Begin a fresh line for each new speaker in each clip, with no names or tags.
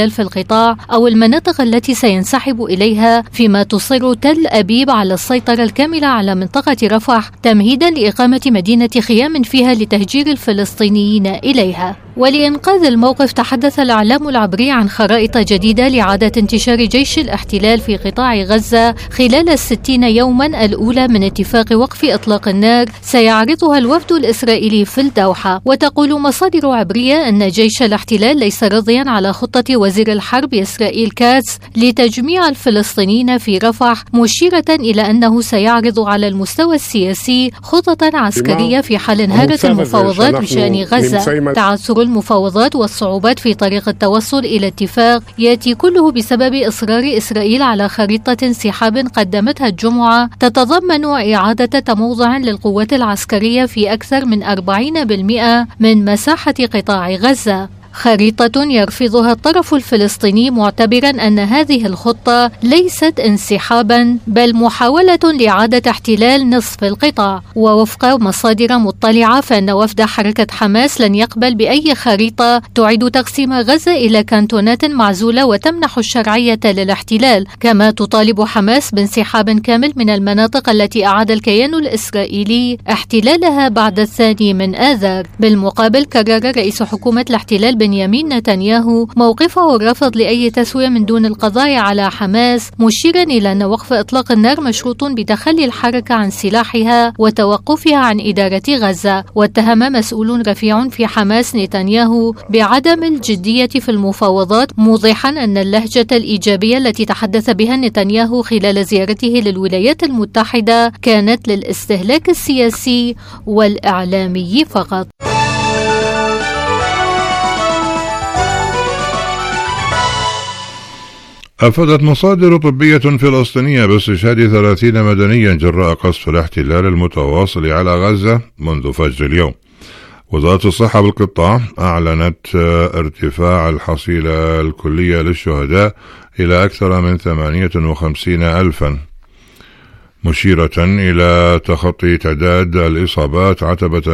في القطاع أو المناطق التي سينسحب إليها، فيما تصر تل أبيب على السيطرة الكاملة على منطقة رفح تمهيدا لإقامة مدينة خيام فيها لتهجير الفلسطينيين إليها. ولإنقاذ الموقف تحدث الإعلام العبري عن خرائط جديدة لإعادة انتشار جيش الاحتلال في قطاع غزة خلال 60 يوما الأولى من اتفاق وقف إطلاق النار سيعرضها الوفد الإسرائيلي في الدوحة. وتقول مصادر عبرية أن جيش الاحتلال ليس راضيا على خطة وزير الحرب إسرائيل كاتس لتجميع الفلسطينيين في رفح، مشيرة إلى أنه سيعرض على المستوى السياسي خططا عسكرية في حال انهارت المفاوضات بشأن غزة. تعثر المفاوضات والصعوبات في طريق التوصل إلى اتفاق يأتي كله بسبب إصرار إسرائيل على خريطة انسحاب قدمتها الجمعة تتضمن إعادة تموضع للقوات العسكرية في أكثر من 40% من مساحة قطاع غزة، خريطة يرفضها الطرف الفلسطيني معتبرا أن هذه الخطة ليست انسحابا بل محاولة لإعادة احتلال نصف القطاع. ووفق مصادر مطلعة فإن وفد حركة حماس لن يقبل بأي خريطة تعيد تقسيم غزة إلى كانتونات معزولة وتمنح الشرعية للاحتلال، كما تطالب حماس بانسحاب كامل من المناطق التي أعاد الكيان الإسرائيلي احتلالها بعد 2 آذار. بالمقابل كرر رئيس حكومة الاحتلال بنيامين نتنياهو موقفه الرفض لأي تسوية من دون القضاء على حماس، مشيرا إلى أن وقف إطلاق النار مشروط بتخلي الحركة عن سلاحها وتوقفها عن إدارة غزة. واتهم مسؤول رفيع في حماس نتنياهو بعدم الجدية في المفاوضات، موضحا أن اللهجة الإيجابية التي تحدث بها نتنياهو خلال زيارته للولايات المتحدة كانت للاستهلاك السياسي والإعلامي فقط.
أفادت مصادر طبية فلسطينية باستشهاد 30 مدنيا جراء قصف الاحتلال المتواصل على غزة منذ فجر اليوم. وزارة الصحة بالقطاع أعلنت ارتفاع الحصيلة الكلية للشهداء إلى أكثر من 58,000، مشيرة إلى تخطي تعداد الإصابات عتبة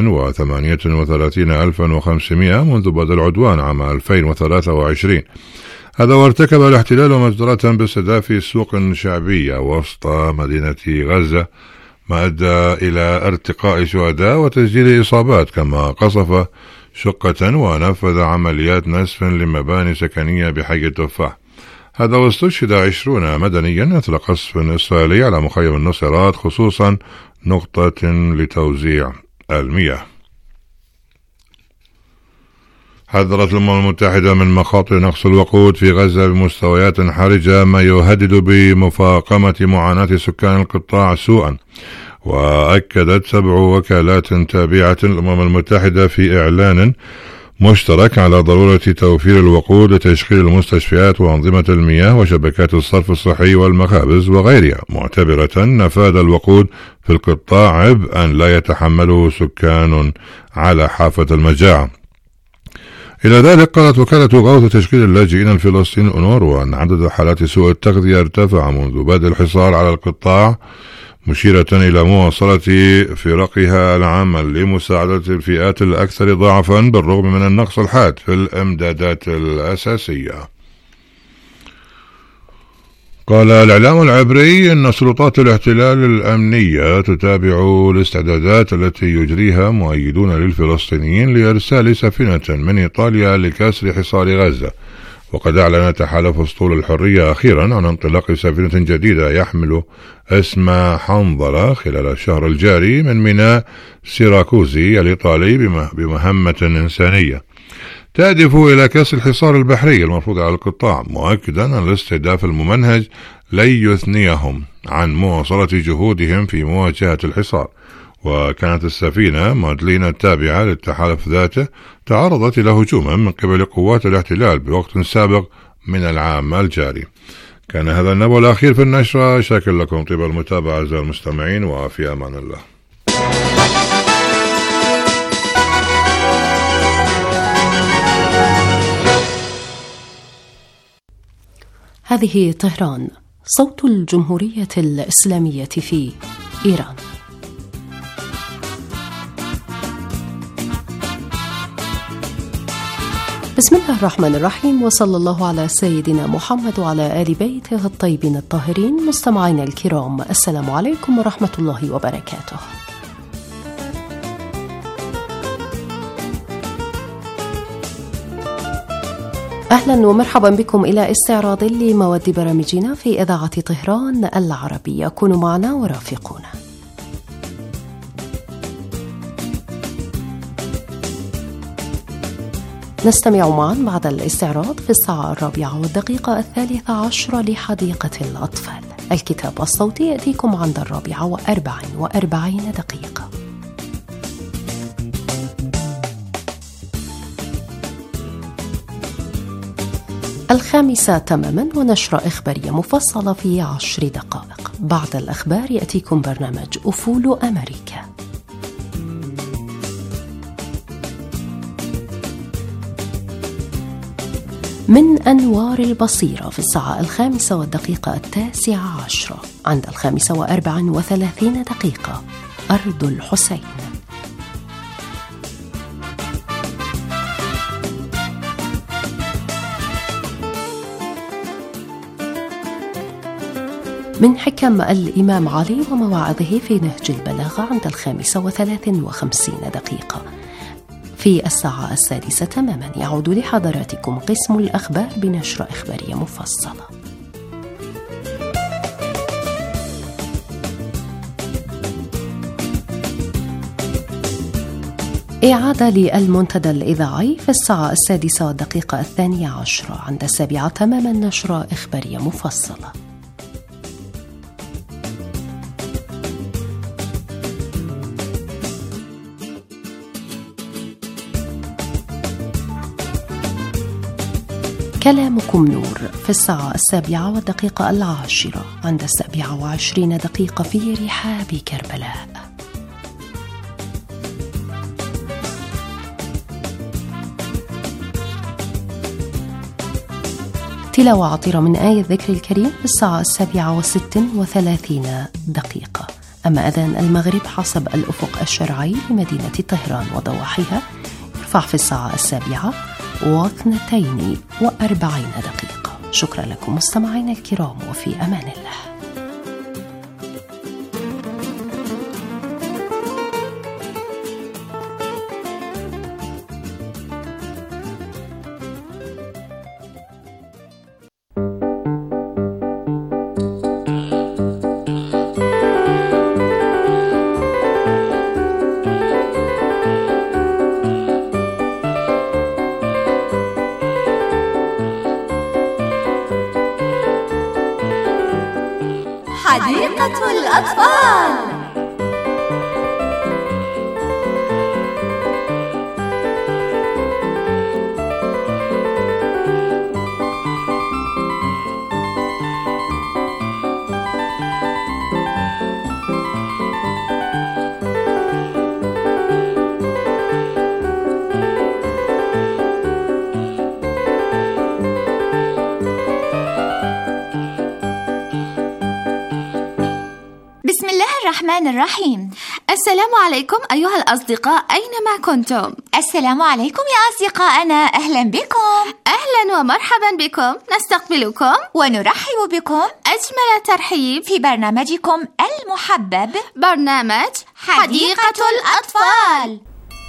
138,500 منذ بدء العدوان عام 2023. هذا وارتكب الاحتلال مجزرة باستهداف سوق شعبية وسط مدينة غزة، ما أدى إلى ارتقاء شهداء وتسجيل إصابات، كما قصف شقة ونفذ عمليات نسف لمباني سكنية بحي التفاح. هذا واستشهد 20 مدنيا أثر قصف إسرائيلي على مخيم النصيرات، خصوصا نقطة لتوزيع المياه. حذرت الأمم المتحدة من مخاطر نقص الوقود في غزة بمستويات حرجة، ما يهدد بمفاقمة معاناة سكان القطاع سوءا. وأكدت 7 وكالات تابعة للأمم المتحدة في إعلان مشترك على ضرورة توفير الوقود لتشغيل المستشفيات وأنظمة المياه وشبكات الصرف الصحي والمخابز وغيرها، معتبرة نفاذ الوقود في القطاع عبئا لا يتحمله سكان على حافة المجاعة. إلى ذلك قالت وكالة غوث تشغيل اللاجئين الفلسطينيين أونروا أن عدد حالات سوء التغذية ارتفع منذ بدء الحصار على القطاع، مشيرة إلى مواصلة فرقها العمل لمساعدة الفئات الأكثر ضعفا بالرغم من النقص الحاد في الإمدادات الأساسية. قال الإعلام العبري أن سلطات الاحتلال الأمنية تتابع الاستعدادات التي يجريها مؤيدون للفلسطينيين لإرسال سفينة من إيطاليا لكسر حصار غزة. وقد أعلن تحالف أسطول الحرية أخيرا عن انطلاق سفينة جديدة يحمل اسم حنظلة خلال الشهر الجاري من ميناء سيراكوزي الإيطالي بمهمة إنسانية تهدف إلى كسر الحصار البحري المرفوض على القطاع، مؤكدا أن الاستهداف الممنهج لن يثنيهم عن مواصلة جهودهم في مواجهة الحصار. وكانت السفينة مادلين التابعة للتحالف ذاته تعرضت إلى هجوم من قبل قوات الاحتلال بوقت سابق من العام الجاري. كان هذا النبأ الأخير في النشرة. شاكر لكم طيب المتابعة أعزائي المستمعين، وفي أمان الله.
هذه طهران، صوت الجمهورية الإسلامية في إيران. بسم الله الرحمن الرحيم، وصلى الله على سيدنا محمد وعلى آل بيته الطيبين الطاهرين. مستمعينا الكرام، السلام عليكم ورحمة الله وبركاته. أهلا ومرحبا بكم إلى استعراض لمواد برامجنا في إذاعة طهران العربية. كونوا معنا ورافقونا. نستمع معا بعد الاستعراض في الساعة 4:13 لحديقة الأطفال. الكتاب الصوتي يأتيكم عند 4:44. الخامسة تماما، ونشرة إخبارية مفصلة في 10 دقائق. بعد الأخبار يأتيكم برنامج أفول أمريكا. من أنوار البصيرة في الساعة 5:19. عند 5:34 أرض الحسين. من حكم الإمام علي ومواعظه في نهج البلاغة عند 5:53. في الساعة 6 تماما يعود لحضراتكم قسم الأخبار بنشرة إخبارية مفصلة. إعادة للمنتدى الإذاعي في الساعة 6:12. عند 7 تماما نشرة إخبارية مفصلة. كلامكم نور في الساعة 7:10. عند 7:20 في رحاب كربلاء. تلاوة عطرة من آية الذكر الكريم في الساعة 7:36. أما أذان المغرب حسب الأفق الشرعي لمدينة طهران وضواحيها يرفع في الساعة 7:42. شكرا لكم مستمعينا الكرام، وفي أمان الله.
حديقة الأطفال. الرحمن الرحيم.
السلام عليكم أيها الأصدقاء أينما كنتم.
السلام عليكم يا أصدقائنا، أهلا بكم.
أهلا ومرحبا بكم، نستقبلكم
ونرحب بكم
أجمل ترحيب
في برنامجكم المحبب،
برنامج حديقة الأطفال.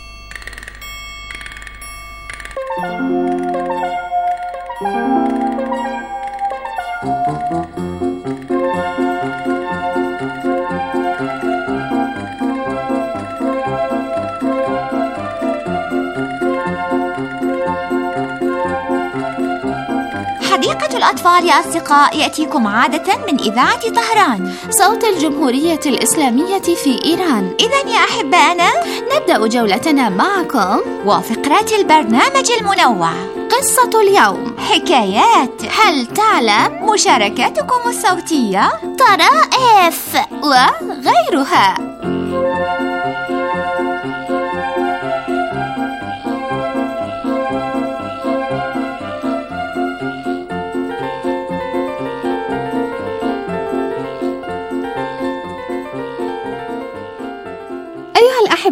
حديقة الأطفال يا أصدقاء يأتيكم عادة من إذاعة طهران،
صوت الجمهورية الإسلامية في إيران.
إذن يا أحبائنا
نبدأ جولتنا معكم
وفقرات البرنامج المنوع،
قصة اليوم،
حكايات،
هل تعلم،
مشاركاتكم الصوتية،
طرائف
وغيرها.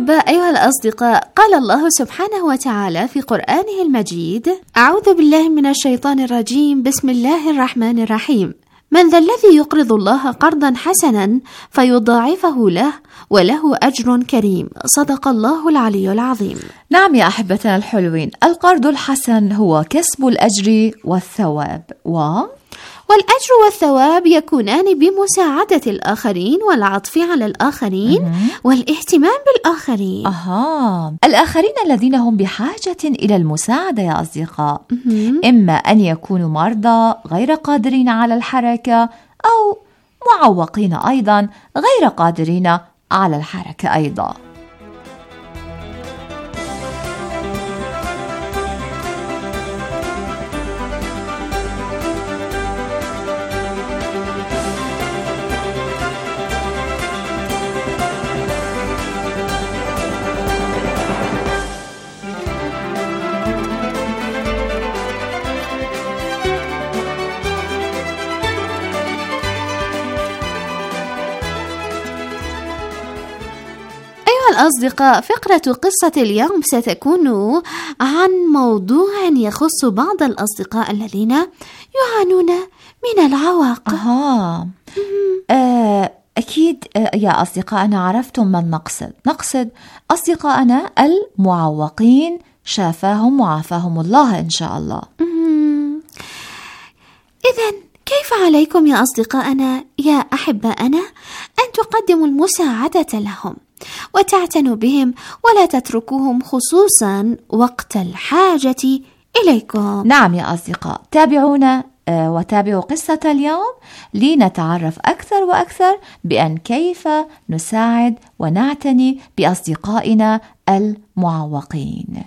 الأحباء، أيها الأصدقاء، قال الله سبحانه وتعالى في قرآنه المجيد: أعوذ بالله من الشيطان الرجيم، بسم الله الرحمن الرحيم. من ذا الذي يقرض الله قرضا حسنا فيضاعفه له وله أجر كريم. صدق الله العلي العظيم.
نعم يا أحبتنا الحلوين، القرض الحسن هو كسب الأجر والثواب،
والأجر والثواب يكونان بمساعدة الآخرين والعطف على الآخرين والاهتمام بالآخرين.
الآخرين الذين هم بحاجة إلى المساعدة يا أصدقاء، إما أن يكونوا مرضى غير قادرين على الحركة، أو معوقين أيضا غير قادرين على الحركة أيضا.
الأصدقاء، فقرة قصة اليوم ستكون عن موضوع يخص بعض الأصدقاء الذين يعانون من العواق.
أكيد يا أصدقائنا عرفتم من نقصد أصدقائنا المعوقين، شافاهم وعافاهم الله إن شاء الله.
إذن كيف عليكم يا أصدقائنا يا أحبائنا أن تقدموا المساعدة لهم وتعتنوا بهم ولا تتركوهم، خصوصا وقت الحاجة إليكم.
نعم يا أصدقاء، تابعونا وتابعوا قصة اليوم لنتعرف أكثر وأكثر بأن كيف نساعد ونعتني بأصدقائنا المعوقين.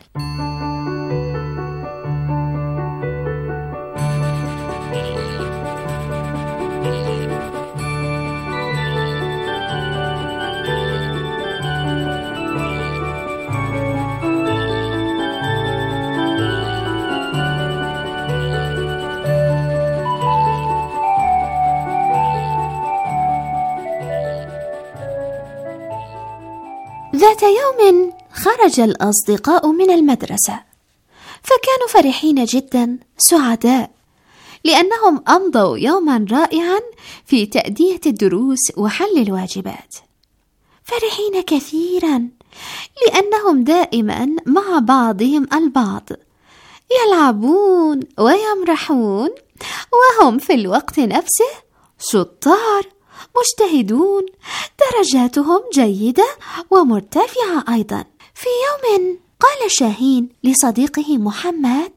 ذات يوم خرج الأصدقاء من المدرسة، فكانوا فرحين جدا سعداء لأنهم أمضوا يوما رائعا في تأدية الدروس وحل الواجبات. فرحين كثيرا لأنهم دائما مع بعضهم البعض، يلعبون ويمرحون، وهم في الوقت نفسه شطار مجتهدون، درجاتهم جيدة ومرتفعة أيضا. في يوم قال شاهين لصديقه محمد: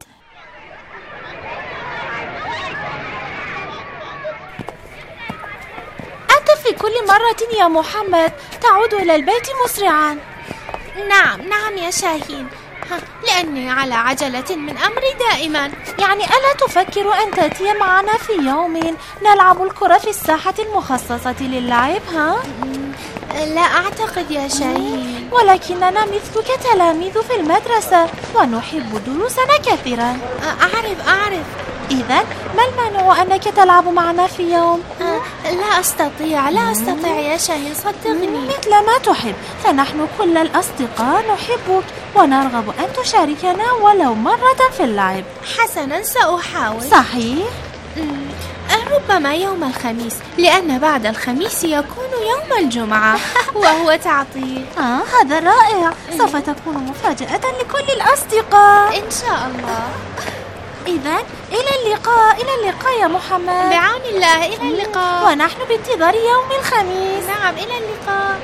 أنت في كل مرة يا محمد تعود إلى البيت مسرعا. نعم يا شاهين، لأني على عجلة من أمري دائما. يعني ألا تفكر أن تأتي معنا في يوم نلعب الكرة في الساحة المخصصة للعب؟ لا أعتقد يا شاهين، ولكننا مثلك تلاميذ في المدرسة ونحب دروسنا كثيرا. أعرف. إذن ما المانع أنك تلعب معنا في يوم؟ لا أستطيع يا شاهين، صدقني. مثل ما تحب، فنحن كل الأصدقاء نحبك ونرغب أن تشاركنا ولو مرة في اللعب. حسنا، سأحاول. صحيح؟ ربما يوم الخميس، لأن بعد الخميس يكون يوم الجمعة وهو تعطيل. هذا رائع، سوف تكون مفاجأة لكل الأصدقاء إن شاء الله. إذن إلى اللقاء يا محمد. بعون الله، إلى اللقاء، ونحن بانتظار يوم الخميس. نعم، إلى اللقاء.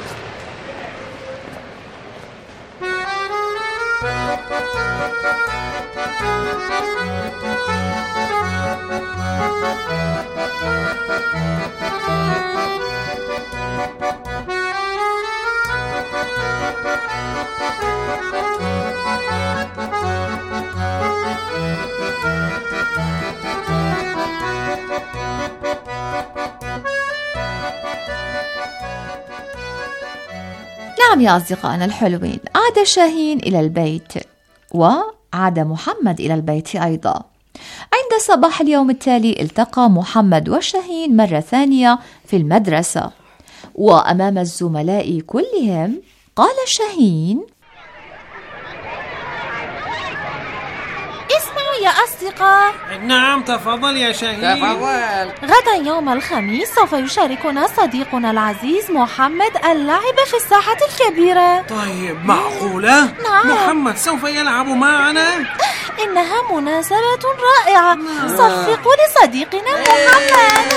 نعم يا أصدقائنا الحلوين، عاد شاهين إلى البيت وعاد محمد إلى البيت أيضا. عند صباح اليوم التالي التقى محمد وشاهين مرة ثانية في المدرسة، وأمام الزملاء كلهم قال شاهين:
اسمعوا يا أصدقاء.
نعم تفضل يا شاهين.
تفضل.
غدا يوم الخميس سوف يشاركنا صديقنا العزيز محمد اللعب في الساحة الكبيرة.
طيب معقولة؟
نعم.
محمد سوف يلعب معنا؟
إنها مناسبة رائعة. صفقوا لصديقنا محمد.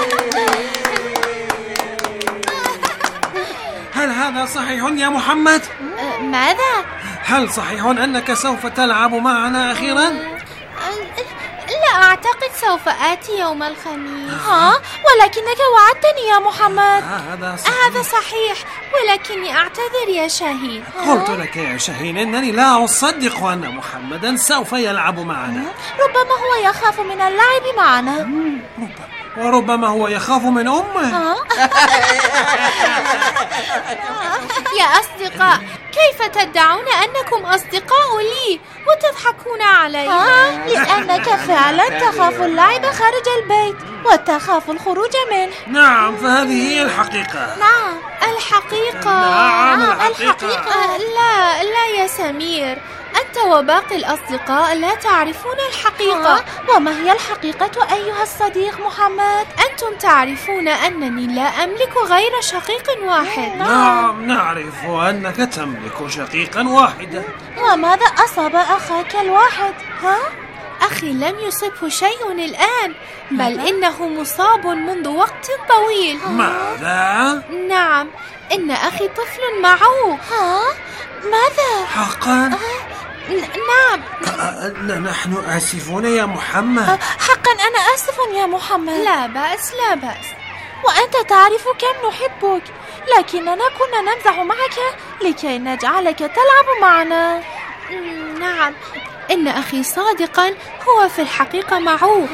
هل هذا صحيح يا محمد؟
ماذا؟
هل صحيح أنك سوف تلعب معنا أخيرا؟
لا أعتقد سوف آتي يوم الخميس. ولكنك وعدتني يا محمد. هذا صحيح ولكني أعتذر يا شاهين.
قلت لك يا شاهين إنني لا أصدق أن محمدا سوف يلعب معنا.
ربما هو يخاف من اللعب معنا.
وربما هو يخاف من أمه.
يا أصدقاء، كيف تدعون أنكم أصدقاء لي وتضحكون علي؟ لأنك فعلا تخاف اللعب خارج البيت وتخاف الخروج منه.
نعم، فهذه هي الحقيقة.
نعم الحقيقة.
نعم الحقيقة.
لا يا سمير، أنت وباقي الأصدقاء لا تعرفون الحقيقة. وما هي الحقيقة أيها الصديق محمد؟ أنتم تعرفون أنني لا أملك غير شقيق واحد.
نعم نعرف أنك تملك شقيقا واحدا.
وماذا أصاب أخاك الواحد؟ أخي لم يصبه شيء الآن، بل إنه مصاب منذ وقت طويل.
ماذا؟
نعم، إن أخي طفل معوق. ماذا؟
حقا؟
نعم.
نحن آسفون يا محمد.
حقا أنا آسف يا محمد. لا بأس. وأنت تعرف كم نحبك، لكننا كنا نمزح معك لكي نجعلك تلعب معنا. نعم، إن أخي صادقا هو في الحقيقة معوق.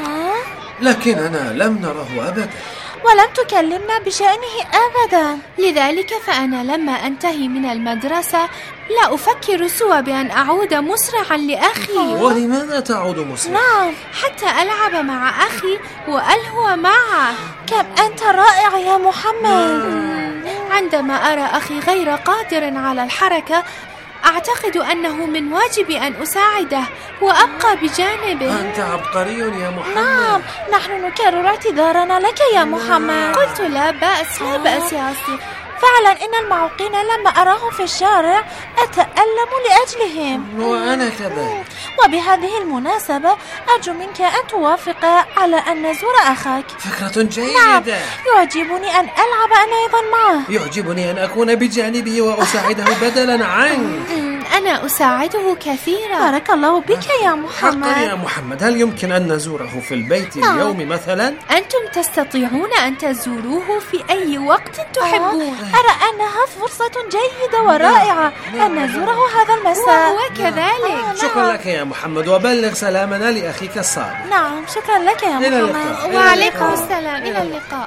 لكننا لم نره أبدا
ولم تكلمنا بشأنه أبدا. لذلك فأنا لما أنتهي من المدرسة لا أفكر سوى بأن أعود مسرعا لأخي.
ولماذا تعود مسرعا؟
نعم، حتى ألعب مع أخي وألهو معه. كم أنت رائع يا محمد. عندما أرى أخي غير قادر على الحركة أعتقد أنه من واجبي أن أساعده وأبقى بجانبه.
أنت عبقري يا محمد.
نعم، نحن نكرر اعتذارنا لك يا محمد. قلت لا بأس يا أصدق. فعلا إن المعوقين لما أراهم في الشارع أتألم لأجلهم.
وأنا كذلك.
وبهذه المناسبة أرجو منك أن توافق على أن نزور أخاك.
فكرة جيدة.
نعم، يعجبني أن ألعب أنا أيضا معه.
يعجبني أن أكون بجانبه وأساعده بدلا عنك.
أنا أساعده كثيرا. بارك الله بك يا محمد.
حقا يا محمد، هل يمكن أن نزوره في البيت اليوم مثلا؟
أنتم تستطيعون أن تزوروه في أي وقت تحبون. أرى أنها فرصة جيدة ورائعة أن نزوره هذا المساء. وهو كذلك.
شكرا لك يا محمد، وبلغ سلامنا لأخيك الصادق.
نعم، شكرا لك يا محمد.
إلى اللقاء.
وعليكم السلام. إلى اللقاء.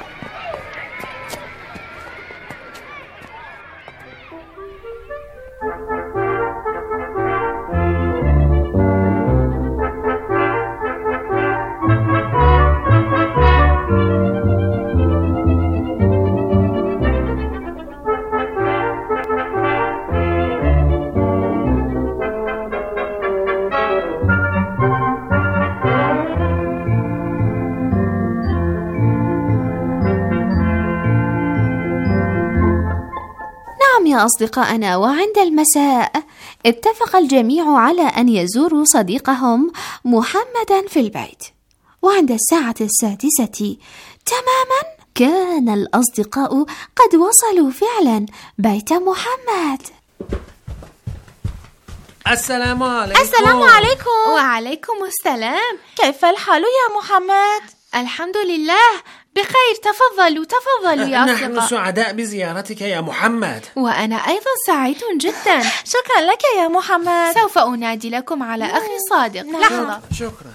يا أصدقائنا، وعند المساء اتفق الجميع على أن يزوروا صديقهم محمدا في البيت. وعند الساعة 6 تماما كان الأصدقاء قد وصلوا فعلا بيت محمد.
السلام عليكم.
السلام عليكم. وعليكم السلام. كيف الحال يا محمد؟ الحمد لله بخير. تفضلوا يا أصدقاء.
نحن سعداء بزيارتك يا محمد.
وأنا أيضا سعيد جدا. شكرا لك يا محمد. سوف أنادي لكم على أخي صادق. لحظة.
شكرا.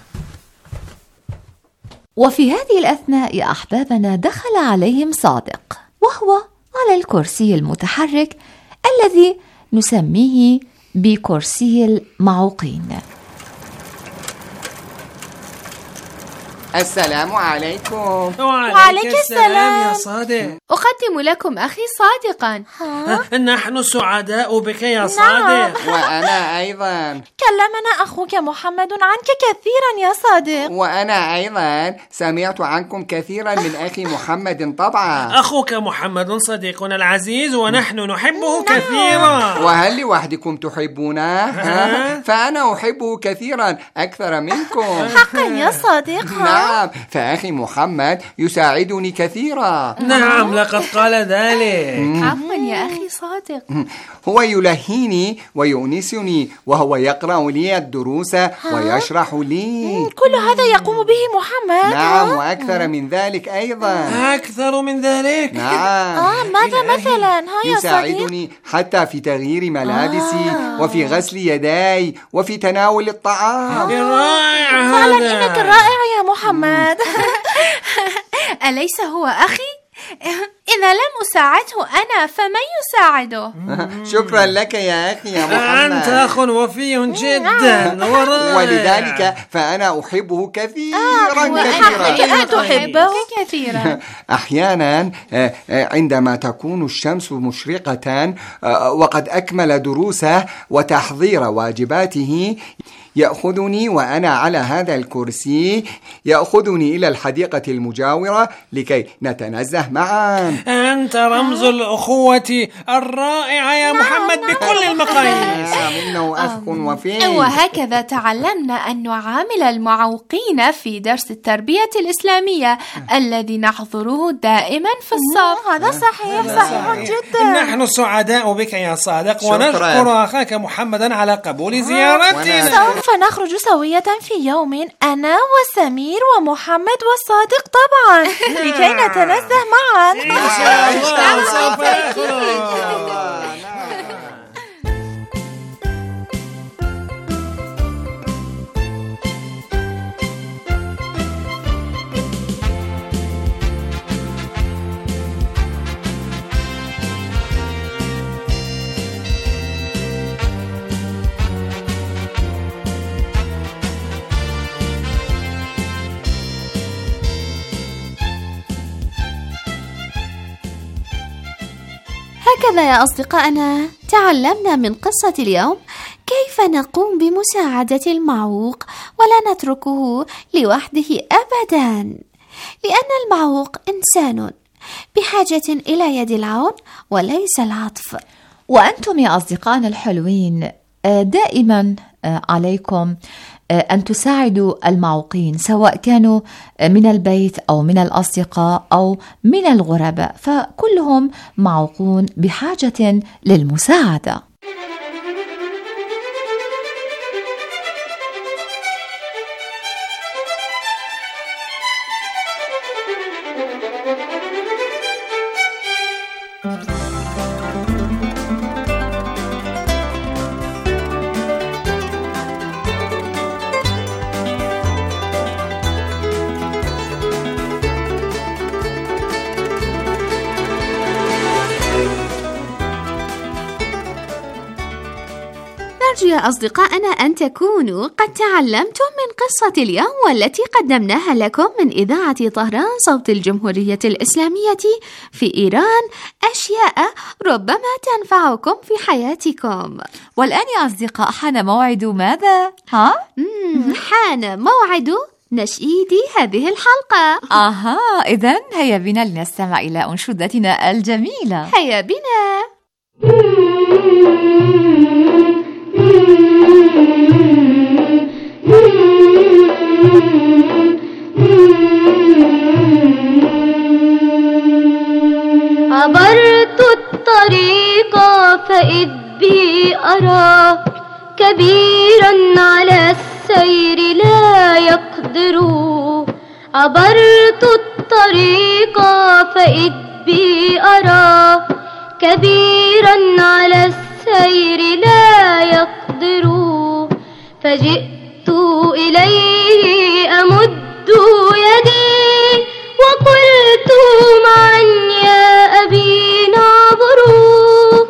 وفي هذه الأثناء يا أحبابنا دخل عليهم صادق، وهو على الكرسي المتحرك الذي نسميه بكرسي المعوقين.
السلام عليكم.
وعليك السلام يا صادق.
أقدم لكم أخي صادقا.
نحن سعداء بك يا صادق.
وأنا أيضا.
كلمنا أخوك محمد عنك كثيرا يا صادق.
وأنا أيضا سمعت عنكم كثيرا من أخي محمد طبعا.
أخوك محمد صديقنا العزيز ونحن نحبه كثيرا.
وهل لوحدكم تحبونه؟ فأنا أحبه كثيرا أكثر منكم.
حقا يا صادق.
نعم، فأخي محمد يساعدني كثيرا.
نعم، لقد قال ذلك.
عفوا يا أخي صادق.
هو يلهيني ويؤنسني، وهو يقرأ لي الدروس ويشرح لي.
كل هذا يقوم به محمد؟
نعم، وأكثر من ذلك أيضا.
أكثر من ذلك؟
نعم.
ماذا مثلا؟
يساعدني حتى في تغيير ملابسي وفي غسل يدي وفي تناول الطعام.
رائع هذا.
فعلا إنك رائع يا محمد.
أليس هو أخي؟
إذا لم أساعده أنا فمن يساعده؟
شكرا لك يا أخي يا محمد.
أنت أخ وفي جدا ورائع.
ولذلك فأنا أحبه كثيرا كثيرا.
تحبه كثيرا.
أحيانا عندما تكون الشمس مشرقة وقد أكمل دروسه وتحضير واجباته، يأخذني وأنا على هذا الكرسي، يأخذني إلى الحديقة المجاورة لكي نتنزه معا.
أنت رمز الأخوة الرائعة يا محمد بكل المقاييس.
إنه أخ وفي.
وهكذا تعلمنا أن نعامل المعوقين في درس التربية الإسلامية الذي نحضره دائما في الصف.
هذا صحيح جدا.
نحن سعداء بك يا صادق، ونشكر أخاك محمدا على قبول زيارتنا.
سوف نخرج سوية في يوم، أنا وسمير ومحمد والصادق طبعا، لكي نتنزه معا.
إن شاء الله سوف نخرج.
هكذا يا أصدقائنا تعلمنا من قصة اليوم كيف نقوم بمساعدة المعوق ولا نتركه لوحده أبدا، لأن المعوق إنسان بحاجة إلى يد العون وليس العطف.
وأنتم يا أصدقائنا الحلوين دائما عليكم أن تساعدوا المعوقين، سواء كانوا من البيت أو من الأصدقاء أو من الغرباء، فكلهم معوقون بحاجة للمساعدة.
نرجو يا أصدقائنا أن تكونوا قد تعلمتم من قصة اليوم والتي قدمناها لكم من إذاعة طهران صوت الجمهورية الإسلامية في إيران أشياء ربما تنفعكم في حياتكم.
والآن يا أصدقاء حان موعد ماذا؟
حان موعد نشيد هذه الحلقة.
إذن هيا بنا لنستمع إلى أنشودتنا الجميلة.
هيا بنا.
عبرت الطريق فإذ بي أرى كبيرا على السير لا يقدر. عبرت الطريق فإذ بي أرى كبيرا على السير لا يقدر. فجئت إليه أمد يدي وقلت معا يا أبي ناظروا.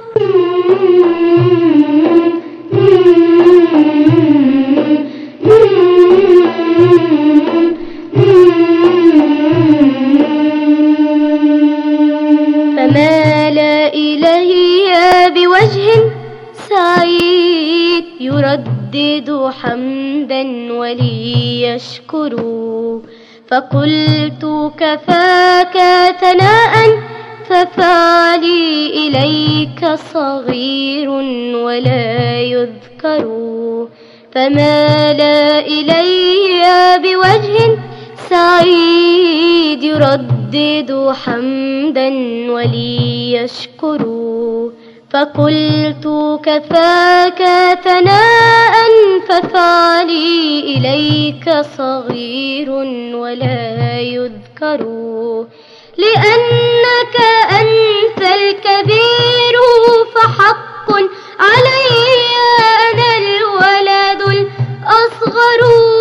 يردد حمدا وليشكروا. فقلت كفاك ثناء ففعلي إليك صغير ولا يذكر. فمال إلي بوجه سعيد يردد حمدا وليشكر. فقلت كفاك ثناء ففعلي إليك صغير ولا يذكر. لأنك أنت الكبير فحق علي أنا الولد الأصغر.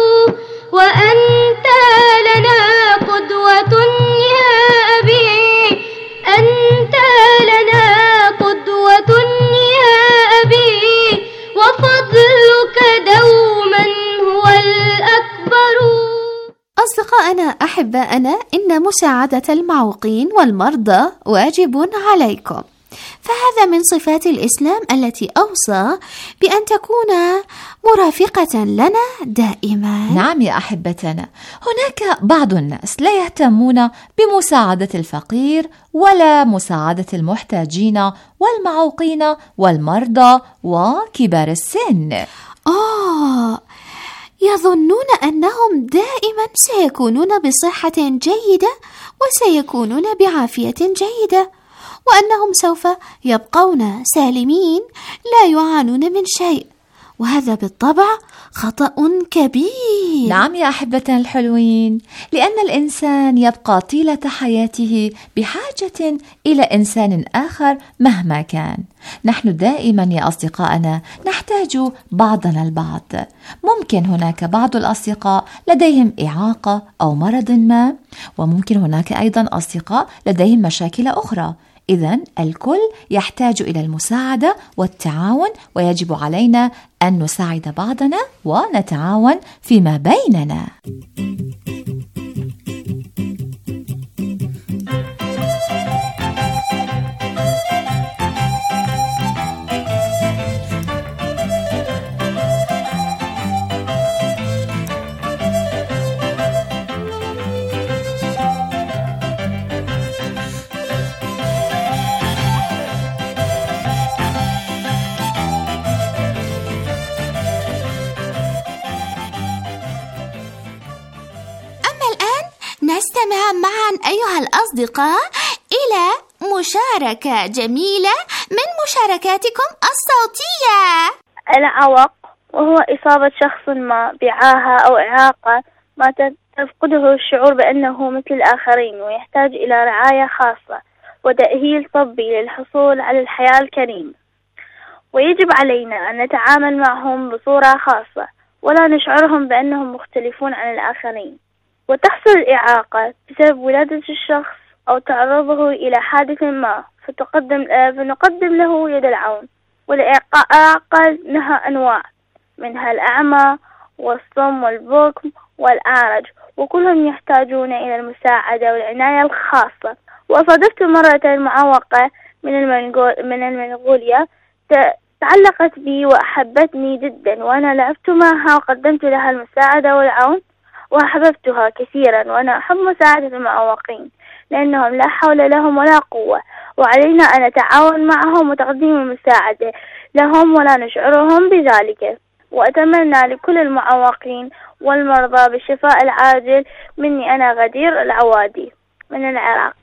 وأنت لنا قدوة يا أبي، أنت لنا قدوة يا أبي، وفضلك دوما هو الأكبر.
أصدقائنا أحبائنا، إن مساعدة المعوقين والمرضى واجب عليكم، فهذا من صفات الإسلام التي أوصى بأن تكون مرافقة لنا دائما.
نعم يا أحبتنا، هناك بعض الناس لا يهتمون بمساعدة الفقير ولا مساعدة المحتاجين والمعوقين والمرضى وكبار السن.
يظنون أنهم دائما سيكونون بصحة جيدة وسيكونون بعافية جيدة، وأنهم سوف يبقون سالمين لا يعانون من شيء، وهذا بالطبع خطأ كبير.
نعم يا أحبتنا الحلوين، لأن الإنسان يبقى طيلة حياته بحاجة إلى إنسان آخر مهما كان. نحن دائما يا أصدقائنا نحتاج بعضنا البعض. ممكن هناك بعض الأصدقاء لديهم إعاقة أو مرض ما، وممكن هناك أيضا أصدقاء لديهم مشاكل أخرى. إذن الكل يحتاج إلى المساعدة والتعاون، ويجب علينا أن نساعد بعضنا ونتعاون فيما بيننا.
نستمع معا أيها الأصدقاء إلى مشاركة جميلة من مشاركاتكم الصوتية.
العوق وهو إصابة شخص ما بعاهة أو إعاقة ما تفقده الشعور بأنه مثل الآخرين، ويحتاج إلى رعاية خاصة وتأهيل طبي للحصول على الحياة الكريمة. ويجب علينا أن نتعامل معهم بصورة خاصة ولا نشعرهم بأنهم مختلفون عن الآخرين. وتحصل الإعاقة بسبب ولادة الشخص أو تعرضه إلى حادث ما، فنقدم له يد العون. والإعاقة لها أنواع، منها الأعمى والصم والبكم والأعرج، وكلهم يحتاجون إلى المساعدة والعناية الخاصة. وصادفت مرة معوقة من المنغوليا تعلقت بي وأحبتني جدا، وأنا لعبت معها وقدمت لها المساعدة والعون، وأحببتها كثيرا. وأنا أحب مساعدة المعوقين لأنهم لا حول لهم ولا قوة، وعلينا أن نتعاون معهم وتقديم المساعدة لهم ولا نشعرهم بذلك. وأتمنى لكل المعوقين والمرضى بالشفاء العاجل. مني أنا غدير العوادي من العراق.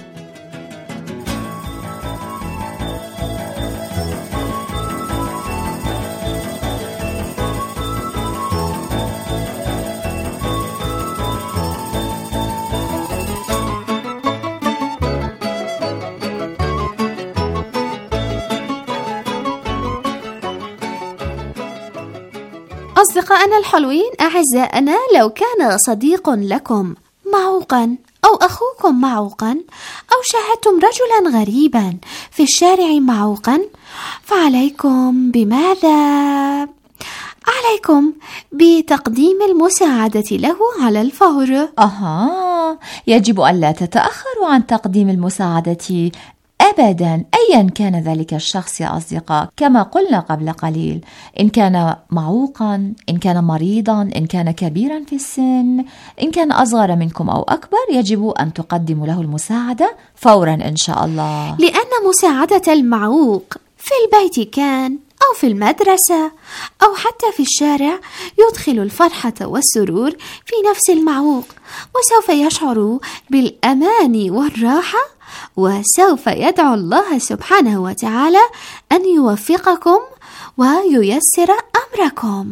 أصدقائنا الحلوين أعزائنا، لو كان صديق لكم معوقا أو أخوكم معوقا، أو شاهدتم رجلا غريبا في الشارع معوقا، فعليكم بماذا؟ عليكم بتقديم المساعدة له على الفور.
يجب أن لا تتأخروا عن تقديم المساعدة أبدا أيا كان ذلك الشخص يا أصدقاء، كما قلنا قبل قليل، إن كان معوقا، إن كان مريضا، إن كان كبيرا في السن، إن كان أصغر منكم أو أكبر، يجب أن تقدموا له المساعدة فورا إن شاء الله،
لأن مساعدة المعوق في البيت كان أو في المدرسة أو حتى في الشارع يدخل الفرحة والسرور في نفس المعوق، وسوف يشعر بالأمان والراحة، وسوف يدعو الله سبحانه وتعالى أن يوفقكم وييسر أمركم.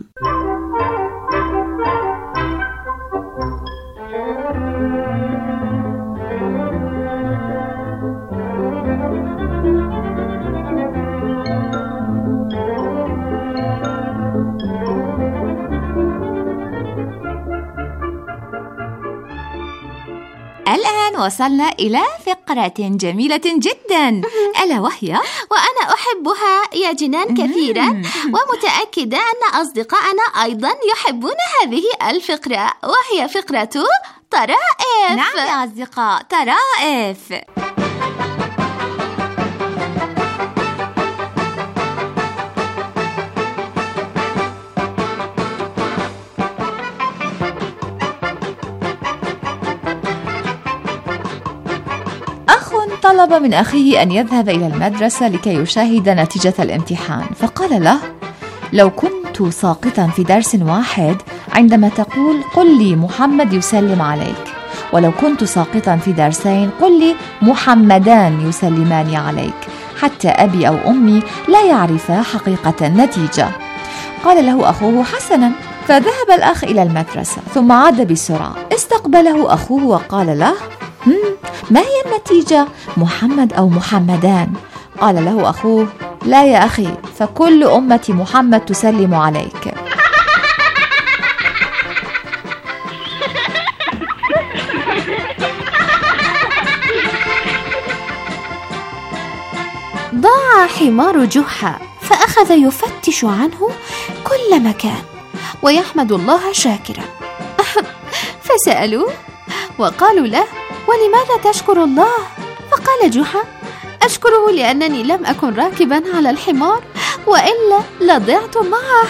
الآن وصلنا إلى فقرة جميلة جدا، ألا وهي
وأنا أحبها يا جنان كثيرا، ومتأكدة أن أصدقائنا أيضا يحبون هذه الفقرة، وهي فقرة طرائف.
نعم يا أصدقاء، طرائف. طلب من أخيه أن يذهب إلى المدرسة لكي يشاهد نتيجة الامتحان، فقال له: لو كنت ساقطا في درس واحد عندما تقول قل لي محمد يسلم عليك، ولو كنت ساقطا في درسين قل لي محمدان يسلمان عليك، حتى أبي أو أمي لا يعرفا حقيقة النتيجة. قال له أخوه: حسنا. فذهب الأخ إلى المدرسة ثم عاد بسرعة، استقبله أخوه وقال له: ما هي النتيجة، محمد أو محمدان؟ قال له أخوه: لا يا أخي، فكل أمة محمد تسلم عليك.
ضاع حمار جحا، فأخذ يفتش عنه كل مكان ويحمد الله شاكرا. فسألوه وقالوا له: ولماذا تشكر الله؟ فقال جحا: أشكره لأنني لم أكن راكبا على الحمار، وإلا لضعت معه.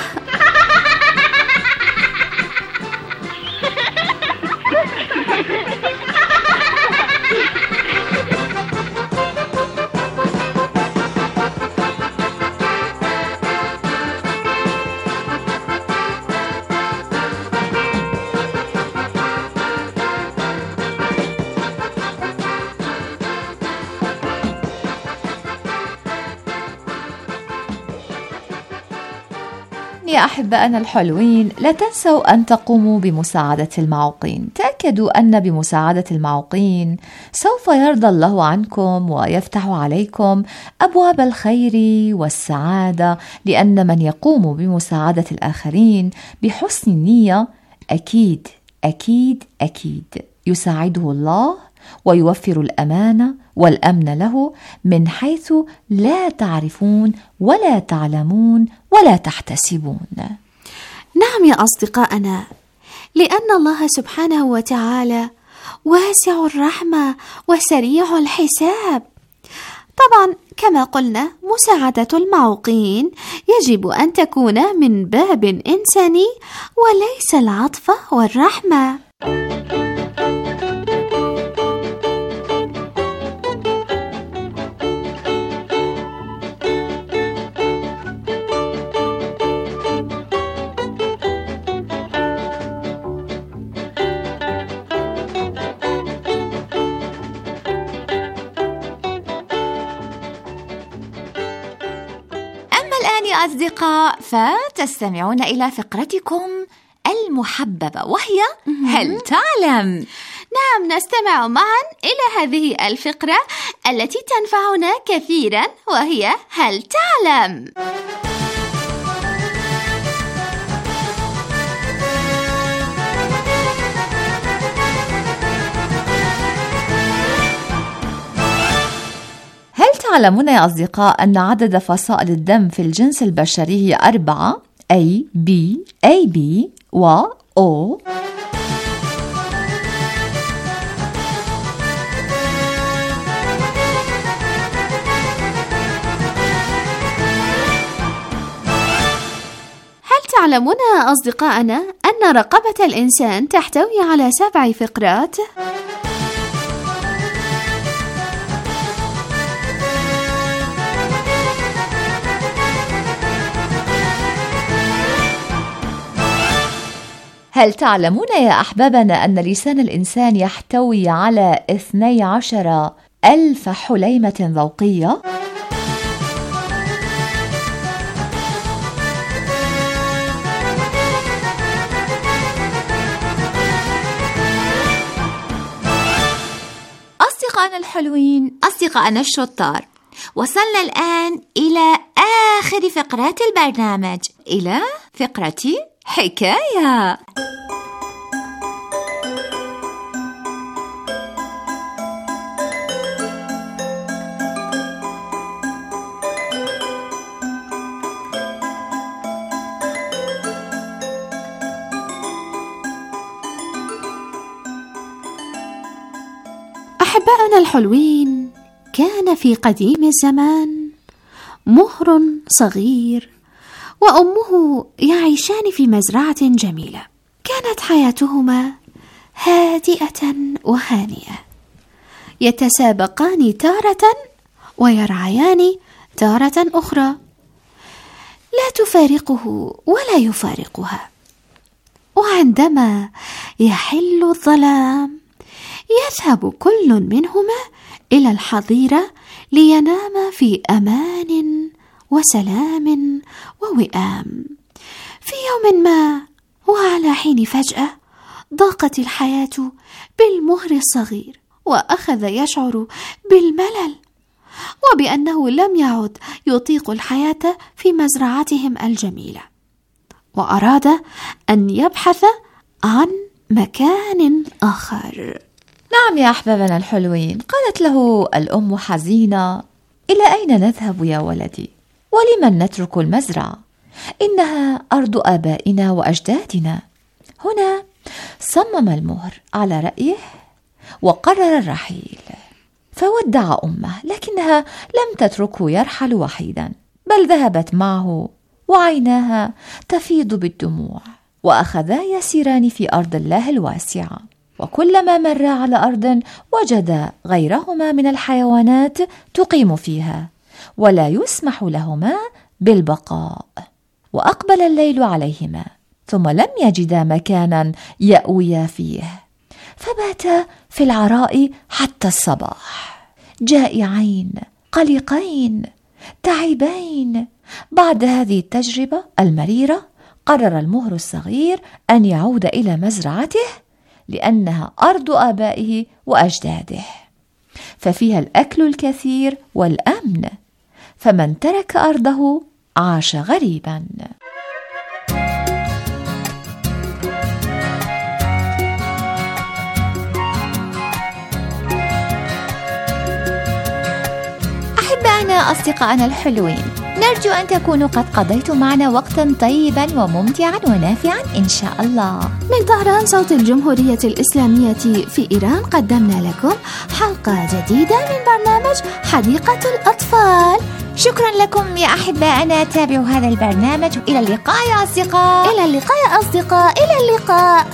يا أحبائنا الحلوين، لا تنسوا أن تقوموا بمساعدة المعوقين. تأكدوا أن بمساعدة المعوقين سوف يرضى الله عنكم ويفتح عليكم أبواب الخير والسعادة، لأن من يقوم بمساعدة الآخرين بحسن النية أكيد أكيد أكيد يساعده الله ويوفر الأمانة والأمن له من حيث لا تعرفون ولا تعلمون ولا تحتسبون.
نعم يا أصدقائنا، لأن الله سبحانه وتعالى واسع الرحمة وسريع الحساب. طبعا كما قلنا، مساعدة المعوقين يجب أن تكون من باب إنساني وليس العطف والرحمة.
أصدقاء، فتستمعون إلى فقرتكم المحببة، وهي هل تعلم؟
نعم، نستمع معا إلى هذه الفقرة التي تنفعنا كثيرا، وهي هل تعلم؟
هل تعلمون يا أصدقاء أن عدد فصائل الدم في الجنس البشري هي 4 A B AB و O؟
تعلمون أصدقائنا أن رقبة الإنسان تحتوي على 7 فقرات؟
هل تعلمون يا أحبابنا أن لسان الإنسان يحتوي على 12,000 حليمة ذوقية؟
أصدقائنا الحلوين، أصدقائنا الشطار، وصلنا الآن إلى آخر فقرات البرنامج، إلى فقرة حكاية.
أحبائنا الحلوين، كان في قديم الزمان مهر صغير وأمه يعيشان في مزرعة جميلة. كانت حياتهما هادئة وهانئة، يتسابقان تارة ويرعيان تارة أخرى، لا تفارقه ولا يفارقها. وعندما يحل الظلام يذهب كل منهما إلى الحظيرة لينام في أمان وسلام ووئام. في يوم ما وعلى حين فجأة ضاقت الحياة بالمهر الصغير، وأخذ يشعر بالملل وبأنه لم يعد يطيق الحياة في مزرعتهم الجميلة، وأراد أن يبحث عن مكان آخر.
نعم يا أحبابنا الحلوين، قالت له الأم حزينة: إلى أين نذهب يا ولدي؟ ولمن نترك المزرعة؟ إنها أرض آبائنا وأجدادنا. هنا صمم المهر على رأيه وقرر الرحيل، فودع أمه، لكنها لم تتركه يرحل وحيدا، بل ذهبت معه وعيناها تفيض بالدموع. وأخذا يسيران في أرض الله الواسعة، وكلما مر على أرض وجد غيرهما من الحيوانات تقيم فيها، ولا يسمح لهما بالبقاء. وأقبل الليل عليهما، ثم لم يجدا مكانا يأويا فيه، فباتا في العراء حتى الصباح، جائعين قلقين تعبين. بعد هذه التجربة المريرة قرر المهر الصغير أن يعود إلى مزرعته، لأنها أرض آبائه وأجداده، ففيها الأكل الكثير والأمن، فمن ترك أرضه عاش غريبا.
أحبائنا أصدقائنا الحلوين، نرجو أن تكونوا قد قضيتم معنا وقتا طيبا وممتعا ونافعا إن شاء الله.
من طهران صوت الجمهورية الإسلامية في إيران قدمنا لكم حلقة جديدة من برنامج حديقة الأطفال.
شكرا لكم يا أحبائنا، تابعوا هذا البرنامج. إلى اللقاء يا أصدقاء.
إلى اللقاء يا أصدقاء. إلى اللقاء.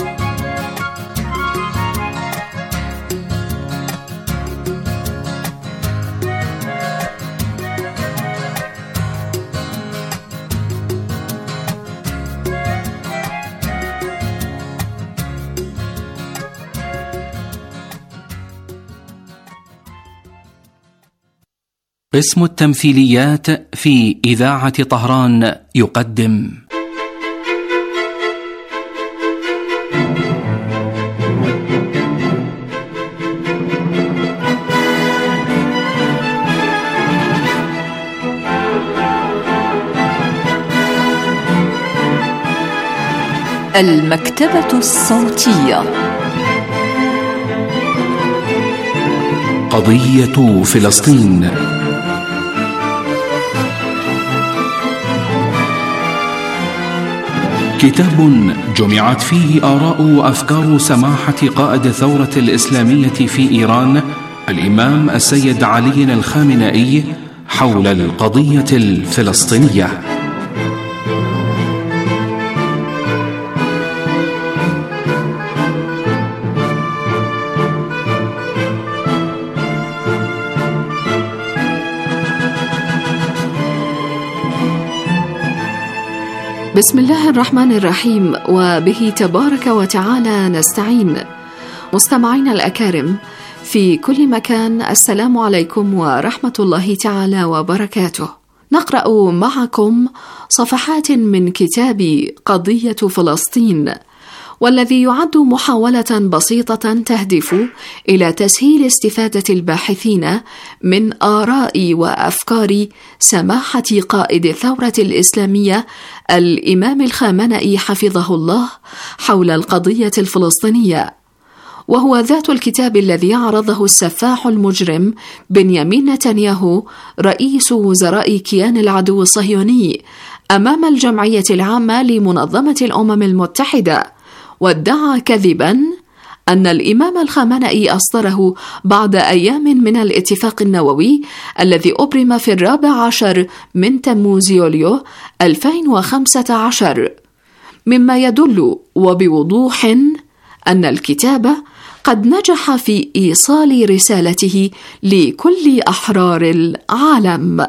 قسم التمثيليات في إذاعة طهران يقدم
المكتبة الصوتية.
قضية فلسطين. كتاب جمعت فيه آراء وأفكار سماحة قائد الثورة الإسلامية في إيران الإمام السيد علي الخامنئي حول القضية الفلسطينية.
بسم الله الرحمن الرحيم، وبه تبارك وتعالى نستعين. مستمعينا الأكارم في كل مكان، السلام عليكم ورحمة الله تعالى وبركاته. نقرأ معكم صفحات من كتاب قضية فلسطين، والذي يعد محاولة بسيطة تهدف إلى تسهيل استفادة الباحثين من آراء وأفكار سماحة قائد الثورة الإسلامية الإمام الخامنئي حفظه الله حول القضية الفلسطينية، وهو ذات الكتاب الذي عرضه السفاح المجرم بنيامين نتنياهو رئيس وزراء كيان العدو الصهيوني أمام الجمعية العامة لمنظمة الأمم المتحدة، وادعى كذبا أن الإمام الخامنئي أصدره بعد أيام من الاتفاق النووي الذي أبرم في 14 من تموز يوليو 2015، مما يدل وبوضوح أن الكتاب قد نجح في إيصال رسالته لكل أحرار العالم.